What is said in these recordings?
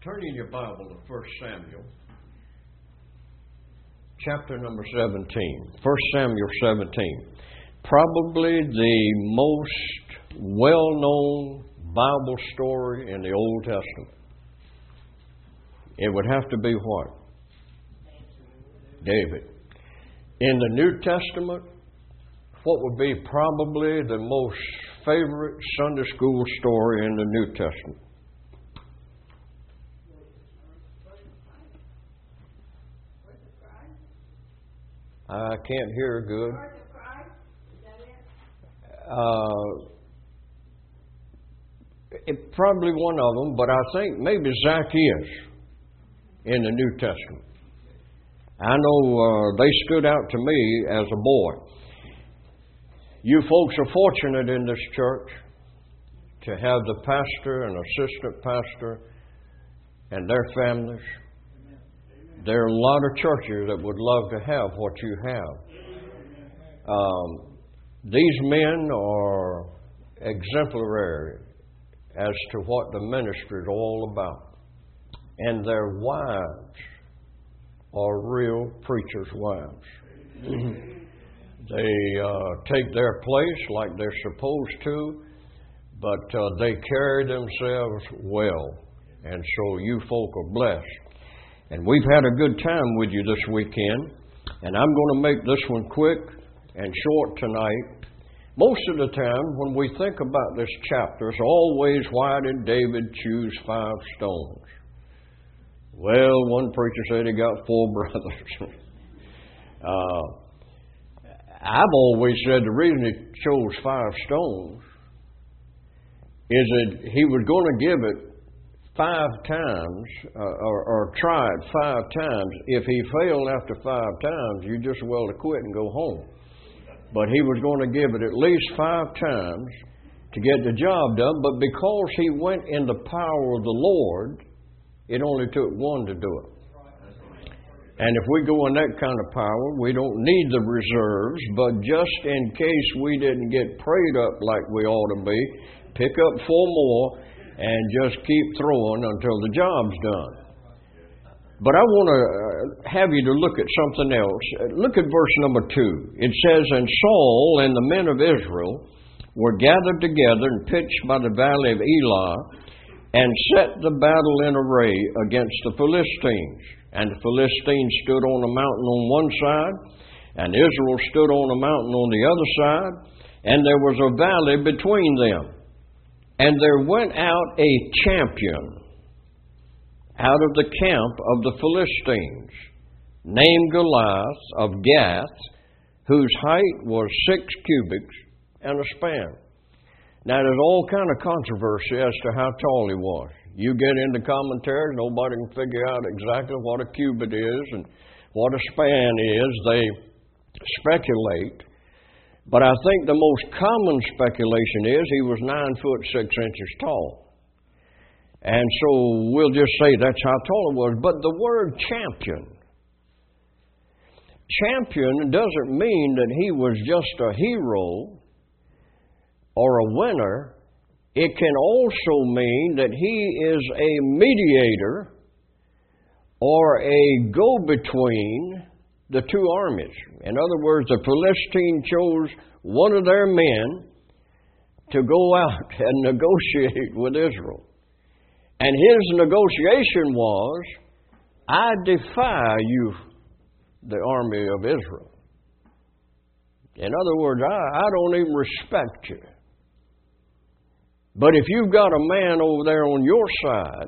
Turn in your Bible to 1 Samuel, chapter number 17. 1 Samuel 17. Probably the most well-known Bible story in the Old Testament. It would have to be what? David. In the New Testament, what would be probably the most favorite Sunday school story in the New Testament? I can't hear good. Probably one of them, but I think maybe Zacchaeus in the New Testament. I know they stood out to me as a boy. You folks are fortunate in this church to have the pastor and assistant pastor and their families. There are a lot of churches that would love to have what you have. These men are exemplary as to what the ministry is all about. And their wives are real preachers' wives. They take their place like they're supposed to, but they carry themselves well. And so you folk are blessed. And we've had a good time with you this weekend. And I'm going to make this one quick and short tonight. Most of the time, when we think about this chapter, it's always, why did David choose 5 stones? Well, one preacher said he got 4 brothers. I've always said the reason he chose 5 stones is that he was going to give it 5 times, or try it 5 times. If he failed after 5 times, you just well to quit and go home. But he was going to give it at least 5 times to get the job done. But because he went in the power of the Lord, it only took 1 to do it. And if we go in that kind of power, we don't need the reserves. But just in case we didn't get prayed up like we ought to be, pick up 4 more and just keep throwing until the job's done. But I want to have you to look at something else. Look at verse number 2. It says, "And Saul and the men of Israel were gathered together and pitched by the valley of Elah, and set the battle in array against the Philistines. And the Philistines stood on a mountain on one side, and Israel stood on a mountain on the other side, and there was a valley between them. And there went out a champion out of the camp of the Philistines, named Goliath of Gath, whose height was 6 cubits and a span." Now, there's all kind of controversy as to how tall he was. You get into commentaries, nobody can figure out exactly what a cubit is and what a span is. They speculate. But I think the most common speculation is he was 9 foot 6 inches tall. And so we'll just say that's how tall he was. But the word champion doesn't mean that he was just a hero or a winner. It can also mean that he is a mediator or a go-between the 2 armies. In other words, the Philistine chose one of their men to go out and negotiate with Israel. And his negotiation was, "I defy you, the army of Israel. In other words, I don't even respect you. But if you've got a man over there on your side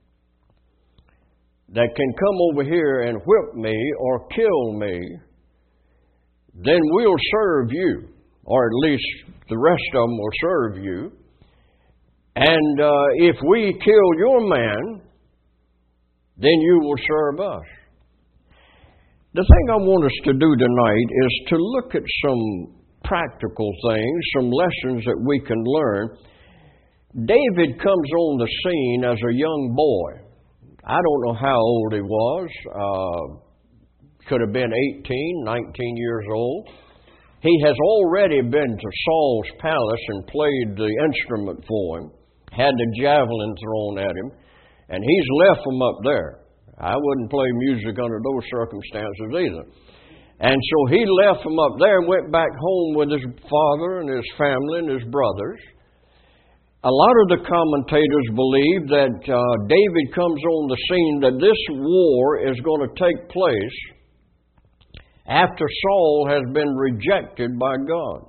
that can come over here and whip me or kill me, then we'll serve you, or at least the rest of them will serve you. And if we kill your man, then you will serve us." The thing I want us to do tonight is to look at some practical things, some lessons that we can learn. David comes on the scene as a young boy. I don't know how old he was. Could have been 18, 19 years old. He has already been to Saul's palace and played the instrument for him, had the javelin thrown at him, And he's left them up there. I wouldn't play music under those circumstances either. And so he left them up there and went back home with his father and his family and his brothers. A lot of the commentators believe that David comes on the scene, that this war is going to take place after Saul has been rejected by God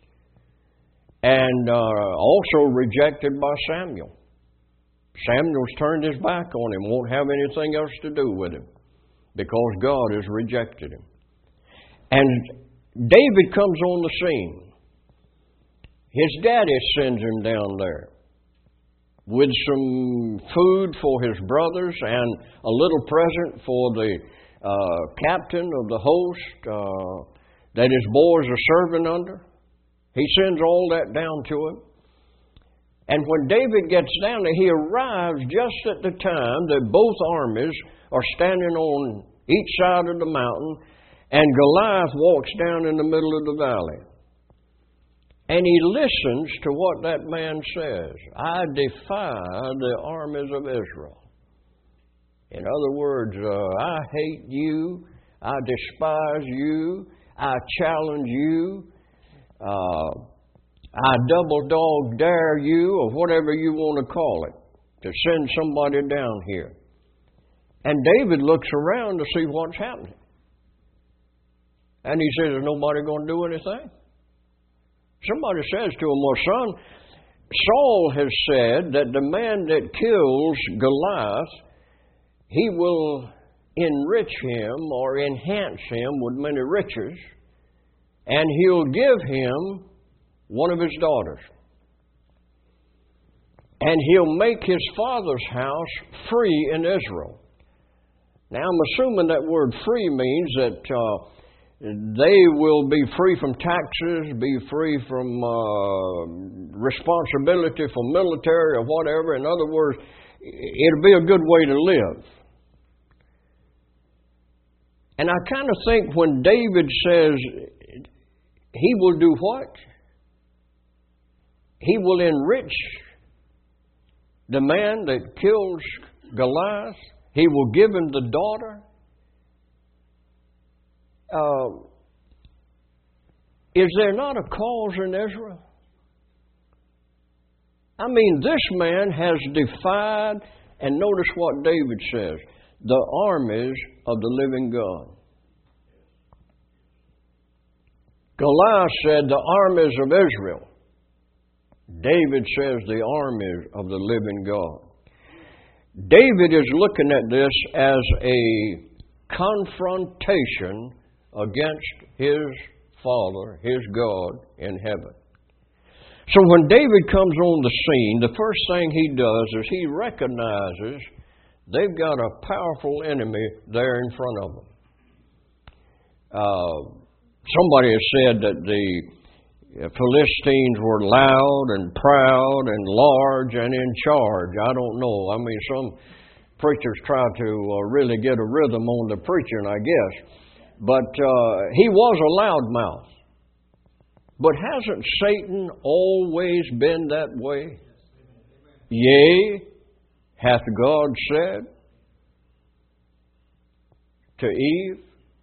and also rejected by Samuel. Samuel's turned his back on him, won't have anything else to do with him because God has rejected him. And David comes on the scene. His daddy sends him down there with some food for his brothers and a little present for the captain of the host that his boys are serving under. He sends all that down to him. And when David gets down there, he arrives just at the time that both armies are standing on each side of the mountain, and Goliath walks down in the middle of the valley. And he listens to what that man says. I defy the armies of Israel. In other words, I hate you, I despise you, I challenge you, I double dog dare you, or whatever you want to call it, to send somebody down here. And David looks around to see what's happening. And he says, is nobody going to do anything? Somebody says to him, well, son, Saul has said that the man that kills Goliath, he will enrich him or enhance him with many riches, and he'll give him one of his daughters. And he'll make his father's house free in Israel. Now, I'm assuming that word free means that they will be free from taxes, be free from responsibility for military or whatever. In other words, it'll be a good way to live. And I kind of think when David says he will do what? He will enrich the man that kills Goliath. He will give him the daughter. Is there not a cause in Israel? I mean, this man has defied, and notice what David says, the armies of the living God. Goliath said the armies of Israel. David says the armies of the living God. David is looking at this as a confrontation against his Father, his God in heaven. So when David comes on the scene, the first thing he does is he recognizes they've got a powerful enemy there in front of them. Somebody has said that the Philistines were loud and proud and large and in charge. I don't know. I mean, some preachers try to really get a rhythm on the preaching, I guess. But he was a loudmouth. But hasn't Satan always been that way? Yea, hath God said to Eve.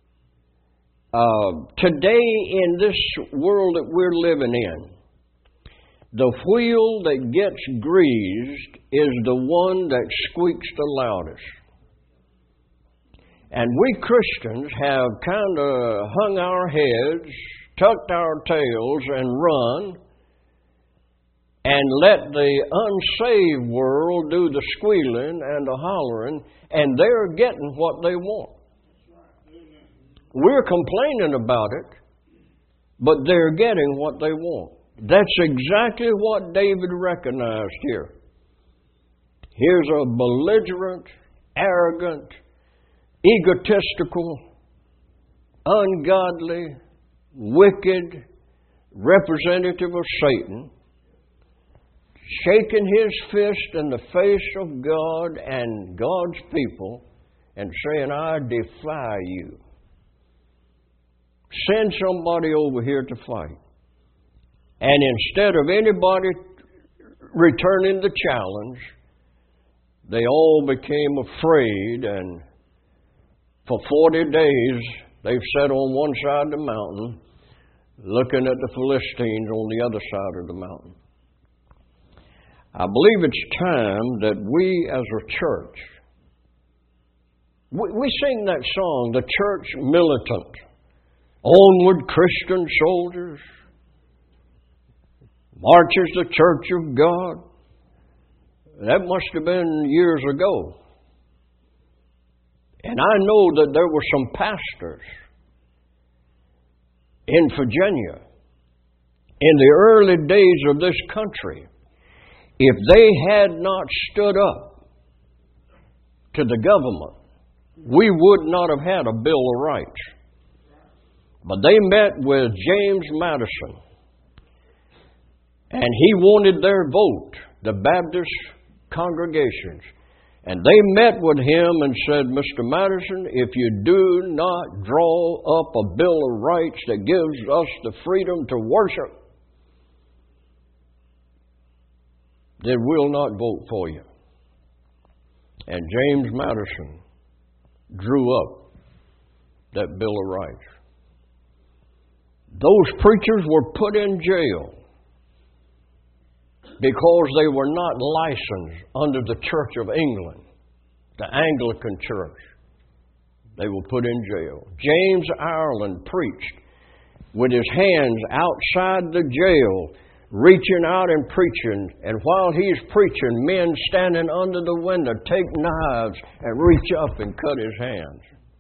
Today in this world that we're living in, the wheel that gets greased is the one that squeaks the loudest. And we Christians have kind of hung our heads, tucked our tails, and run, and let the unsaved world do the squealing and the hollering, and they're getting what they want. We're complaining about it, but they're getting what they want. That's exactly what David recognized here. Here's a belligerent, arrogant, egotistical, ungodly, wicked representative of Satan, shaking his fist in the face of God and God's people and saying, I defy you. Send somebody over here to fight. And instead of anybody returning the challenge, they all became afraid, and for 40 days they've sat on one side of the mountain looking at the Philistines on the other side of the mountain. I believe it's time that we as a church, we sing that song, the church militant. Onward, Christian soldiers, marches the church of God. That must have been years ago. And I know that there were some pastors in Virginia in the early days of this country. If they had not stood up to the government, we would not have had a Bill of Rights. But they met with James Madison, and he wanted their vote, the Baptist congregations. And they met with him and said, Mr. Madison, if you do not draw up a Bill of Rights that gives us the freedom to worship, then we'll not vote for you. And James Madison drew up that Bill of Rights. Those preachers were put in jail because they were not licensed under the Church of England, the Anglican Church. They were put in jail. James Ireland preached with his hands outside the jail, reaching out and preaching. And while he's preaching, men standing under the window take knives and reach up and cut his hands.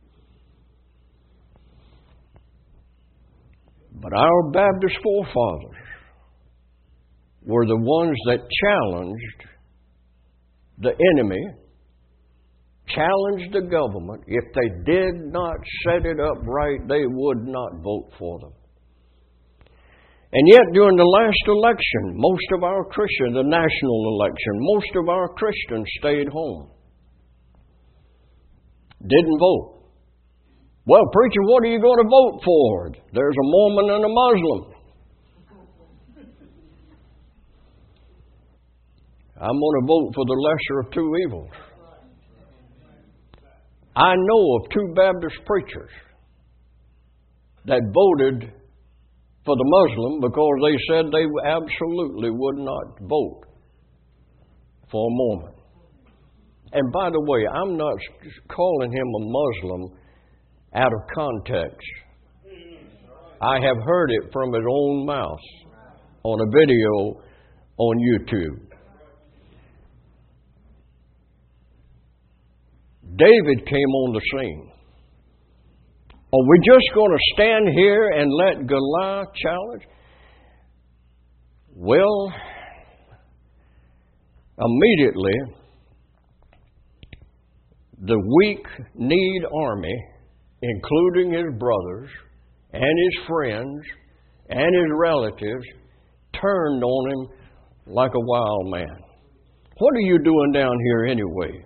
But our Baptist forefathers were the ones that challenged the enemy, challenged the government. If they did not set it up right, they would not vote for them. And yet, during the last election, most of our Christians, the national election, most of our Christians stayed home. Didn't vote. Well, preacher, what are you going to vote for? There's a Mormon and a Muslim. I'm going to vote for the lesser of two evils. I know of two Baptist preachers that voted for the Muslim because they said they absolutely would not vote for a Mormon. And by the way, I'm not calling him a Muslim out of context. I have heard it from his own mouth on a video on YouTube. David came on the scene. Are we just going to stand here and let Goliath challenge? Well, immediately, the weak-kneed army, including his brothers and his friends and his relatives, turned on him like a wild man. What are you doing down here anyway?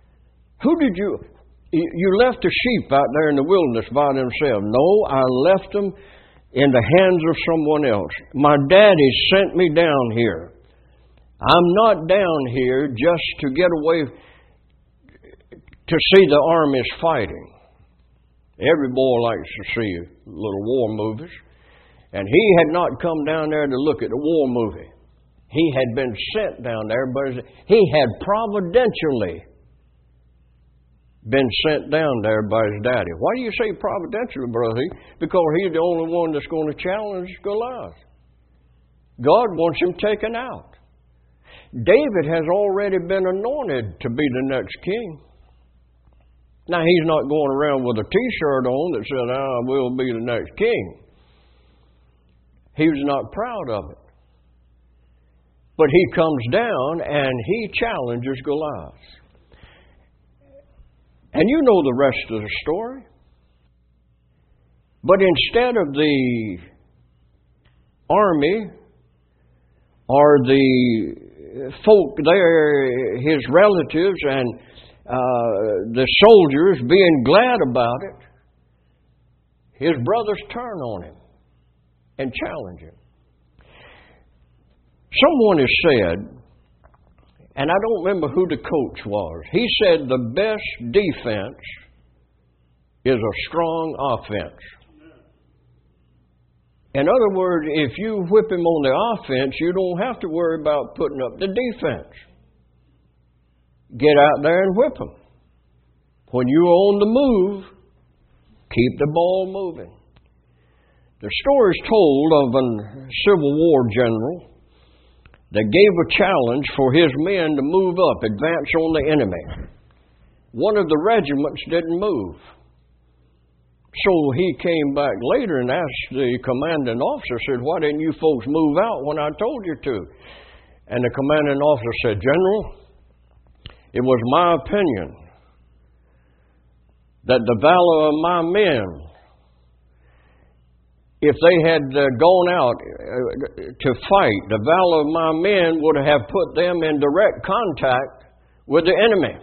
You left the sheep out there in the wilderness by themselves. No, I left them in the hands of someone else. My daddy sent me down here. I'm not down here just to get away to see the armies fighting. Every boy likes to see little war movies. And he had not come down there to look at the war movie. He had been sent down there, but he had providentially been sent down there by his daddy. Why do you say providentially, brother? Because he's the only one that's going to challenge Goliath. God wants him taken out. David has already been anointed to be the next king. Now, he's not going around with a T-shirt on that says, I will be the next king. He was not proud of it. But he comes down and he challenges Goliath. And you know the rest of the story. But instead of the army or the folk there, his relatives and the soldiers being glad about it, his brothers turn on him and challenge him. Someone has said, And I don't remember who the coach was. He said the best defense is a strong offense. In other words, if you whip him on the offense, you don't have to worry about putting up the defense. Get out there and whip him. When you're on the move, keep the ball moving. The story is told of a Civil War general that gave a challenge for his men to move up, advance on the enemy. One of the regiments didn't move. So he came back later and asked the commanding officer, said, "Why didn't you folks move out when I told you to?" And the commanding officer said, "General, it was my opinion that the valor of my men, if they had gone out to fight, the valor of my men would have put them in direct contact with the enemy."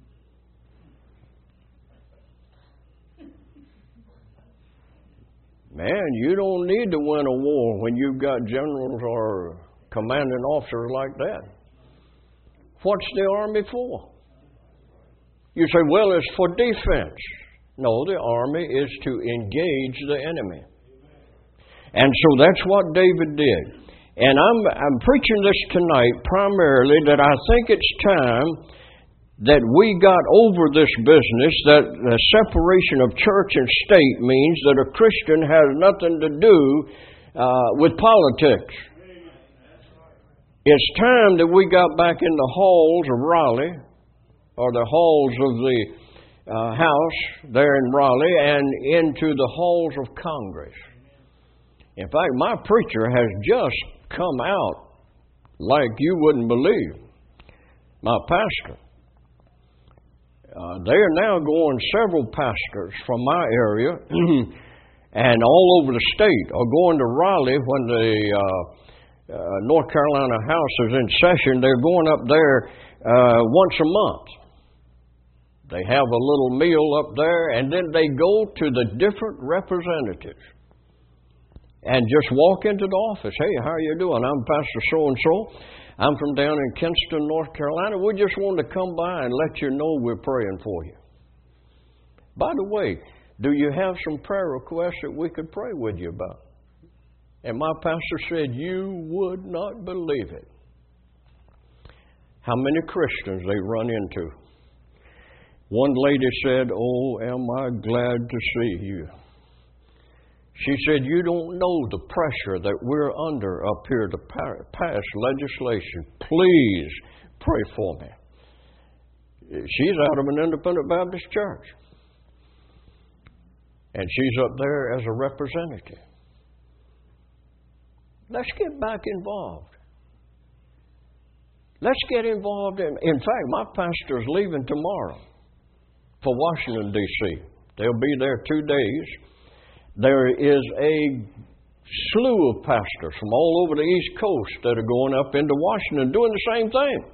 Man, you don't need to win a war when you've got generals or commanding officers like that. What's the army for? You say, well, it's for defense. No, the army is to engage the enemy. And so that's what David did. And I'm preaching this tonight primarily that I think it's time that we got over this business that the separation of church and state means that a Christian has nothing to do with politics. It's time that we got back in the halls of Raleigh, or the halls of the House there in Raleigh, and into the halls of Congress. In fact, my preacher has just come out like you wouldn't believe. My pastor. They are now going, several pastors from my area and all over the state are going to Raleigh when the North Carolina House is in session. They're going up there once a month. They have a little meal up there, and then they go to the different representatives and just walk into the office. "Hey, how are you doing? I'm Pastor so-and-so. I'm from down in Kinston, North Carolina. We just wanted to come by and let you know we're praying for you. By the way, do you have some prayer requests that we could pray with you about?" And my pastor said, "You would not believe it, how many Christians they run into." One lady said, "Oh, am I glad to see you." She said, "You don't know the pressure that we're under up here to pass legislation. Please pray for me." She's out of an independent Baptist church. And she's up there as a representative. Let's get back involved. Let's get involved in fact, my pastor's leaving tomorrow for Washington, D.C. They'll be there 2 days. There is a slew of pastors from all over the East Coast that are going up into Washington doing the same thing.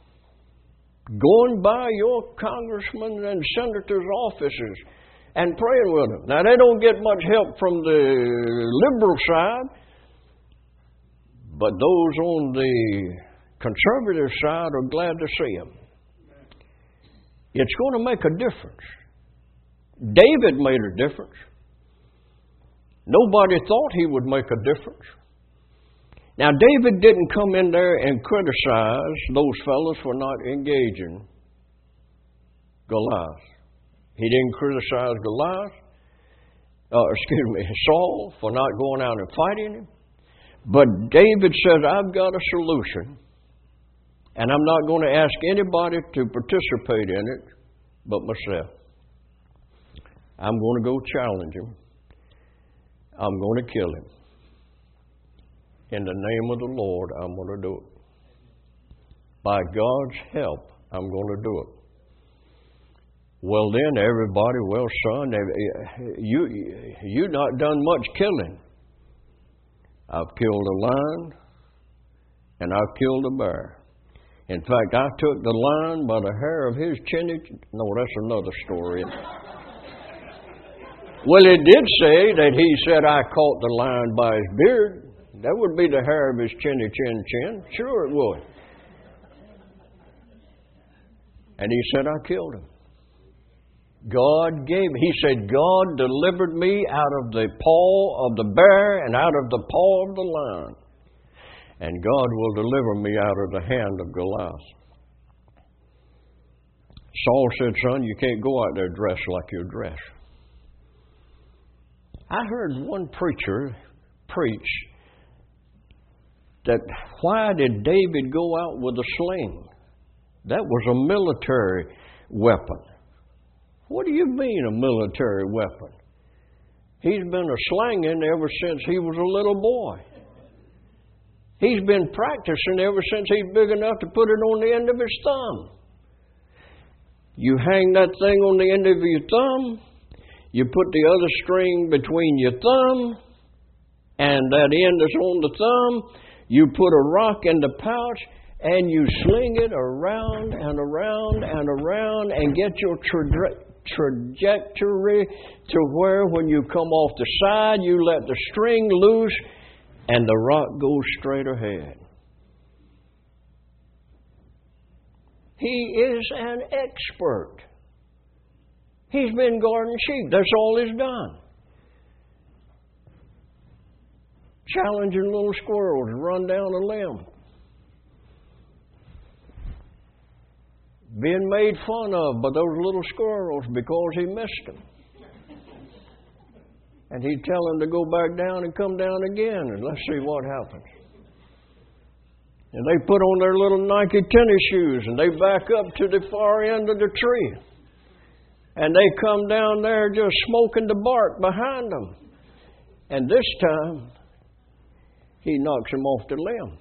Going by your congressmen and senators' offices and praying with them. Now, they don't get much help from the liberal side, but those on the conservative side are glad to see them. It's going to make a difference. David made a difference. Nobody thought he would make a difference. Now, David didn't come in there and criticize those fellows for not engaging Goliath. He didn't criticize Saul for not going out and fighting him. But David said, "I've got a solution, and I'm not going to ask anybody to participate in it but myself. I'm going to go challenge him. I'm going to kill him. In the name of the Lord, I'm going to do it. By God's help, I'm going to do it." Well, then everybody, "Well, son, you not done much killing." "I've killed a lion and I've killed a bear. In fact, I took the lion by the hair of his chinny." No, that's another story. Well, it did say that he said, "I caught the lion by his beard." That would be the hair of his chin. Sure it would. And he said, I killed him. God gave me. He said, God delivered me out of the paw of the bear and out of the paw of the lion. And God will deliver me out of the hand of Goliath. Saul said, son, you can't go out there dressed like you're dressed. I heard one preacher preach that why did David go out with a sling? That was a military weapon. What do you mean a military weapon? He's been a slanging ever since he was a little boy. He's been practicing ever since he's big enough to put it on the end of his thumb. You hang that thing on the end of your thumb, you put the other string between your thumb, and that end is on the thumb. You put a rock in the pouch, and you sling it around and around and around and get your trajectory to where when you come off the side, you let the string loose, and the rock goes straight ahead. He is an expert. He's been guarding sheep. That's all he's done. Challenging little squirrels to run down a limb. Being made fun of by those little squirrels because he missed them. And he'd tell them to go back down and come down again, and let's see what happens. And they put on their little Nike tennis shoes, and they back up to the far end of the tree. And they come down there just smoking the bark behind them. And this time, he knocks him off the limb.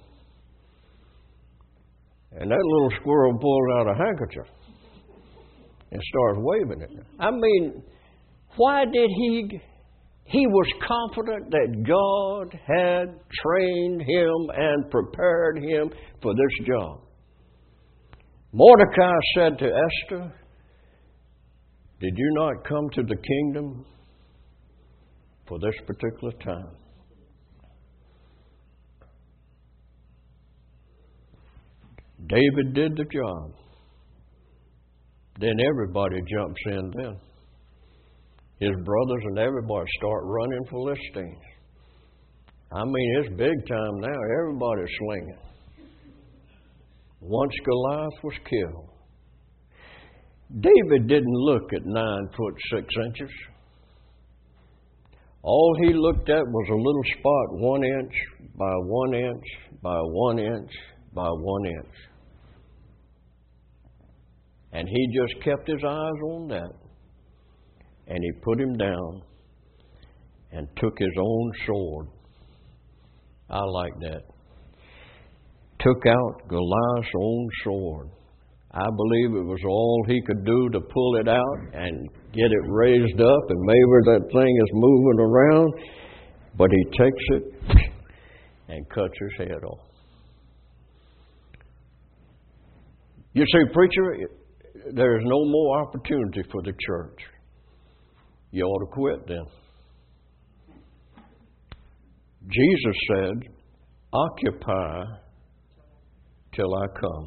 And that little squirrel pulls out a handkerchief and starts waving it. I mean, why did he was confident that God had trained him and prepared him for this job. Mordecai said to Esther, did you not come to the kingdom for this particular time? David did the job. Then everybody jumps in then. His brothers and everybody start running Philistines. I mean, it's big time now. Everybody's slinging. Once Goliath was killed, David didn't look at 9 foot 6 inches. All he looked at was a little spot 1 inch by 1 inch by 1 inch by 1 inch. And he just kept his eyes on that. And he put him down and took his own sword. I like that. Took out Goliath's own sword. I believe it was all he could do to pull it out and get it raised up, and maybe that thing is moving around, but he takes it and cuts his head off. You see, preacher, there is no more opportunity for the church. You ought to quit then. Jesus said, occupy till I come.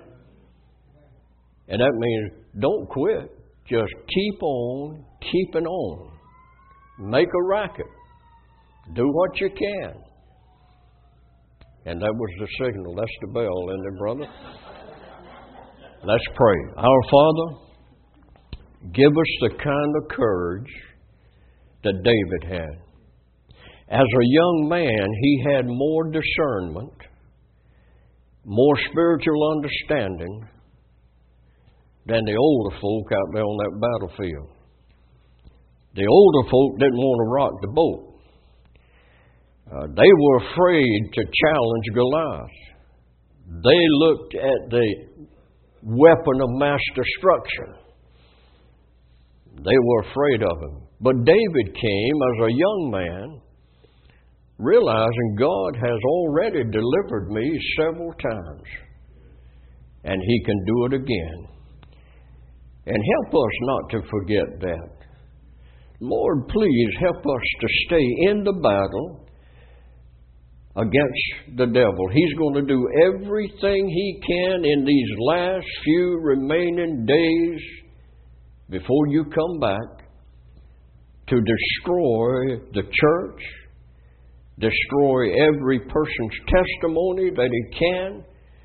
And that means don't quit. Just keep on keeping on. Make a racket. Do what you can. And that was the signal. That's the bell, isn't it, brother? Let's pray. Our Father, give us the kind of courage that David had. As a young man, he had more discernment, more spiritual understanding than the older folk out there on that battlefield. The older folk didn't want to rock the boat. They were afraid to challenge Goliath. They looked at the weapon of mass destruction. They were afraid of him. But David came as a young man, realizing God has already delivered me several times, and He can do it again. And help us not to forget that. Lord, please help us to stay in the battle, against the devil. He's going to do everything he can in these last few remaining days before you come back to destroy the church, destroy every person's testimony that he can.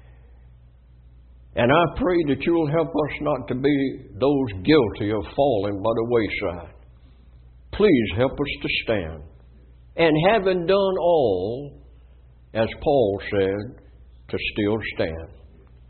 And I pray that you'll help us not to be those guilty of falling by the wayside. Please help us to stand. And having done all, as Paul said, to still stand.